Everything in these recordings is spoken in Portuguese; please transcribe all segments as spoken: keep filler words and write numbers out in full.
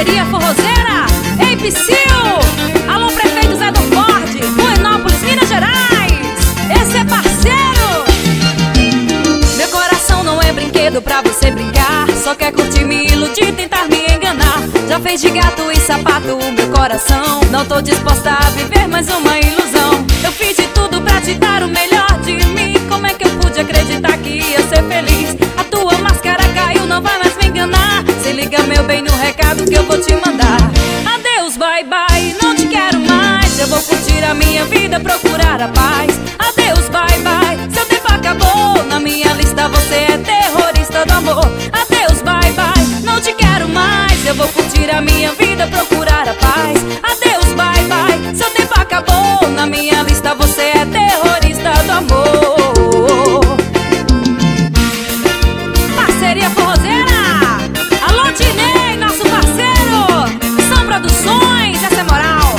Parceria forrozeira, ei Psyu. Alô, prefeito Zé do Ford, Buenópolis, Minas Gerais. Esse é parceiro. Meu coração não é brinquedo pra você brincar, só quer curtir, me iludir, tentar me enganar. Já fez de gato e sapato o meu coração, não tô disposta a viver mais uma ilusão. Eu fiz de tudo pra te dar o melhor de mim, como é que eu pude acreditar que ia ser feliz? A tua máscara caiu, não vai mais me enganar. Se liga, meu bem, no recado que eu vou te mandar. Adeus, bye bye, não te quero mais. Eu vou curtir a minha vida, procurar a paz. Adeus, bye bye, seu tempo acabou. Na minha lista você é terrorista do amor. Adeus, bye bye, não te quero mais. Eu vou curtir a minha vida, procurar a paz. Adeus, bye bye, seu tempo acabou. Na minha lista você é terrorista do amor. Parceria forrozeira. Alô, Dinei, nosso parceiro. São Produções, essa é moral.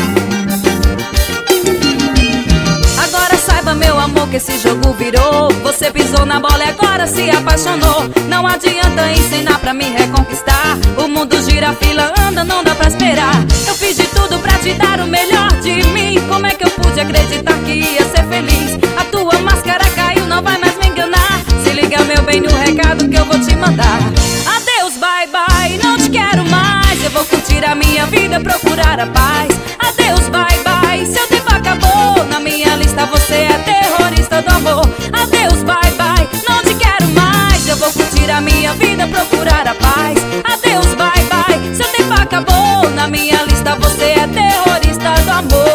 Agora saiba, meu amor, que esse jogo virou. Você pisou na bola e agora se apaixonou. Não adianta ensinar pra me reconquistar. O mundo gira, a fila anda, não dá pra esperar. Eu fiz de tudo pra te dar o melhor de mim. Como é que eu pude acreditar que ia ser feliz? A tua máscara caiu, não vai mais me enganar. Se liga, meu bem, no recado que eu vou te mandar. Adeus, bye bye, não te quero mais. Eu vou curtir a minha vida, procurar a paz. Adeus, bye bye, seu tempo acabou. Na minha lista você é terrorista do amor. Adeus, bye bye, não te quero mais. Eu vou curtir a minha vida, procurar a paz. Adeus, bye bye, seu tempo acabou. Na minha lista você é terrorista do amor.